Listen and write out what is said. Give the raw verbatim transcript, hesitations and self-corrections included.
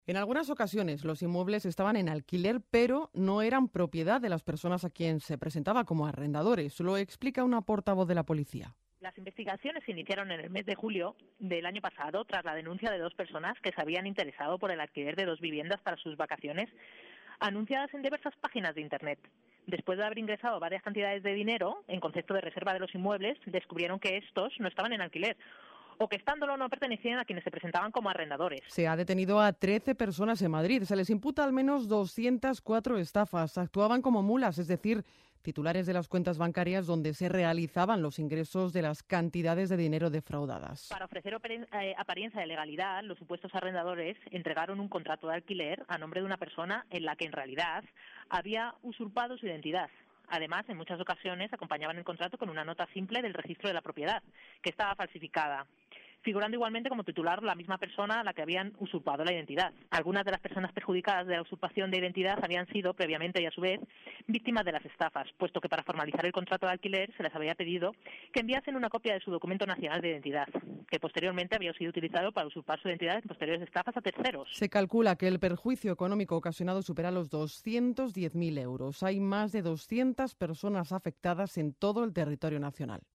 En algunas ocasiones los inmuebles estaban en alquiler, pero no eran propiedad de las personas a quien se presentaba como arrendadores. Lo explica una portavoz de la policía. Las investigaciones se iniciaron en el mes de julio del año pasado tras la denuncia de dos personas que se habían interesado por el alquiler de dos viviendas para sus vacaciones, anunciadas en diversas páginas de Internet. Después de haber ingresado varias cantidades de dinero en concepto de reserva de los inmuebles, descubrieron que estos no estaban en alquiler o que estándolo no pertenecían a quienes se presentaban como arrendadores. Se ha detenido a trece personas en Madrid. Se les imputa al menos doscientas cuatro estafas. Actuaban como mulas, es decir, titulares de las cuentas bancarias donde se realizaban los ingresos de las cantidades de dinero defraudadas. Para ofrecer apariencia de legalidad, los supuestos arrendadores entregaron un contrato de alquiler a nombre de una persona en la que en realidad había usurpado su identidad. Además, en muchas ocasiones acompañaban el contrato con una nota simple del registro de la propiedad, que estaba falsificada, figurando igualmente como titular la misma persona a la que habían usurpado la identidad. Algunas de las personas perjudicadas de la usurpación de identidad habían sido previamente y a su vez víctimas de las estafas, puesto que para formalizar el contrato de alquiler se les había pedido que enviasen una copia de su documento nacional de identidad, que posteriormente había sido utilizado para usurpar su identidad en posteriores estafas a terceros. Se calcula que el perjuicio económico ocasionado supera los doscientos diez mil euros. Hay más de doscientas personas afectadas en todo el territorio nacional.